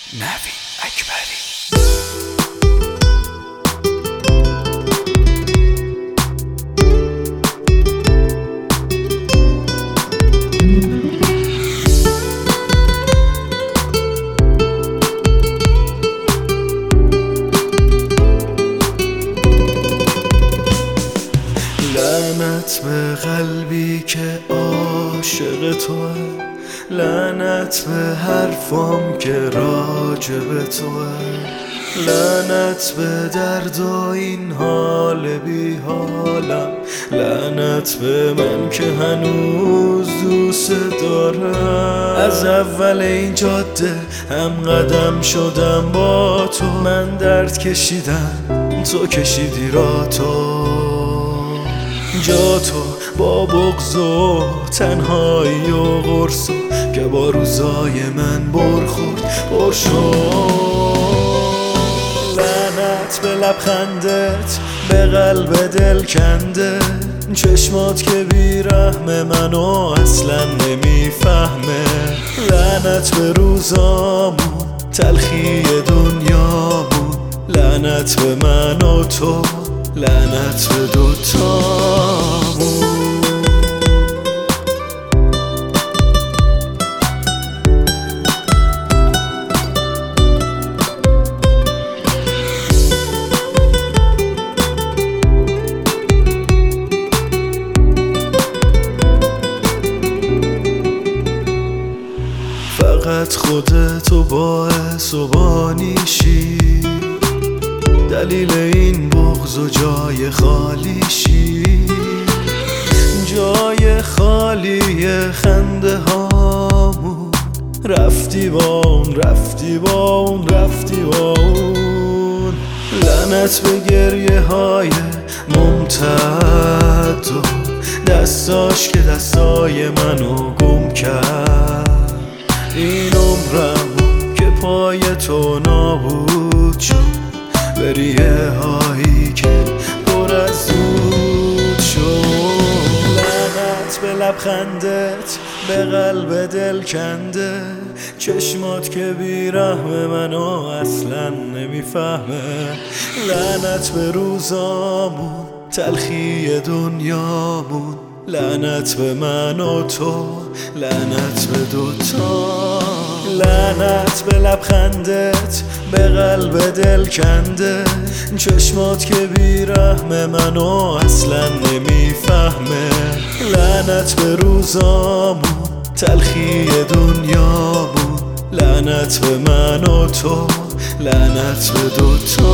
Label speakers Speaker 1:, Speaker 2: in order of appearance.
Speaker 1: نوید اکبری.
Speaker 2: لعنت به قلبی که عاشق توه، لعنت به حرفام که راجب توه، لعنت به درد و این حال بی حالم، لعنت به من که هنوز دوست دارم. از اول این جاده هم قدم شدم با تو، من درد کشیدم تو کشیدی را تو، جا تو با بغض و تنهایی و غرص که با روزای من برخورد پر شد. لعنت به لبخندت به قلب دل کنده، چشمات که بی رحم منو اصلا نمیفهمه، لعنت به روزامون تلخی دنیامون، لعنت به من و تو، لعنت به دوتامون. فقط خودتو باعث و بانیشی، دلیل این بغض و جای خالیشی، جای خالی خنده هامون، رفتی با اون رفتی با اون رفتی با اون. لعنت به گریه های ممتد و دستاش که دستای منو گم کرد، این عمرم که پای تو نابود شد، بریه هایی که پر از دود شد. لعنت به لبخندت به قلب دل کنده، چشمات که بی رحم منو اصلا نمیفهمه، لعنت به روزامون تلخی دنیامون، لعنت به من و تو، لعنت به دوتا. لعنت به لبخندت به قلب دل کنده، چشمات که بی رحم منو اصلا نمیفهمه، لعنت به روزامون تلخی دنیامون، لعنت به من و تو، لعنت به دوتا.